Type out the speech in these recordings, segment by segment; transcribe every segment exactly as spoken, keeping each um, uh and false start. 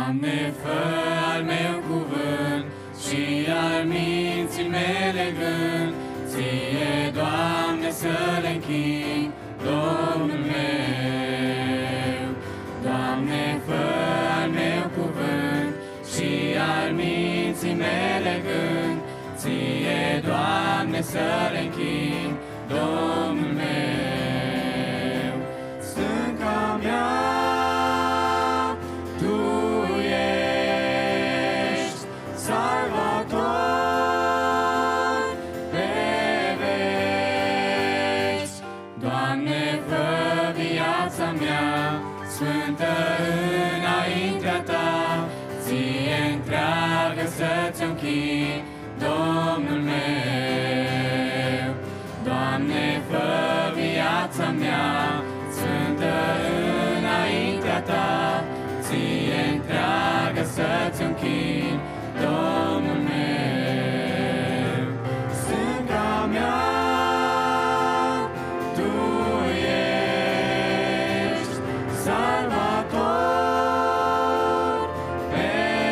Doamne, fă al meu cuvânt și al minții mele gând, Ție, Doamne, să le închin, Domnul meu. Doamne, fă al meu cuvânt și al minții mele gând, Ție, Doamne, să le închin, Domnul meu. Stânca mea, Tu ești salvator pe veci. Doamne, fă viața mea sfântă înaintea Ta, Ție întreagă să-ți închin, Domnul meu. Doamne, fă viața mea sfântă înaintea Ta, Ție întreagă să-ți închin, Domnul meu. Stânca mea, Tu ești salvator pe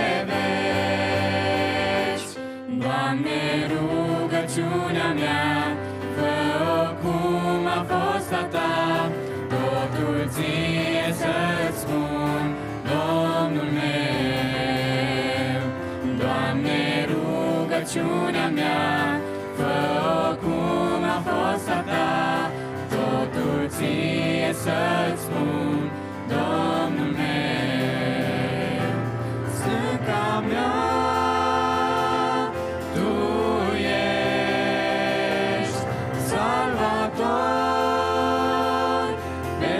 veci. Doamne, rugăciunea mea, fă-o cum a fost a Ta, totul Ție să-ți spun, Domnul meu. Doamne, rugăciunea mea, fă-o cum a fost a Ta, totul Ție să-ți spun, Domnul meu. Stânca mea, Tu ești salvator pe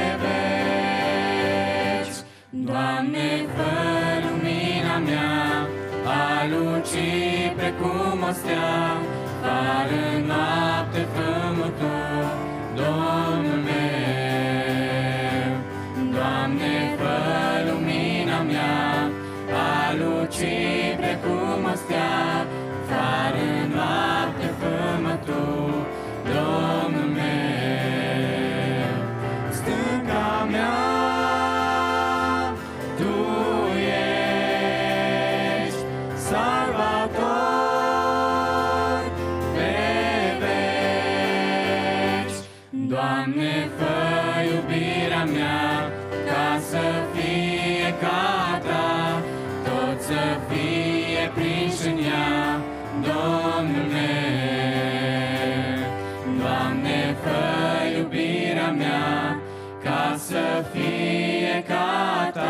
veci. Doamne, fă lumina mea a luci precum o stea, far în noapte fă-mă Tu, Domnul meu. Doamne, fă lumina mea a luci precum o stea, far în noapte fă-mă Tu, Domnul meu. Stânca mea, Tu ești salvator pe veci. Doamne, fă iubirea mea ca să fie ca Ta, tot să fie prinși în ea, Domnul meu. Doamne, fă iubirea mea ca să fie ca Ta,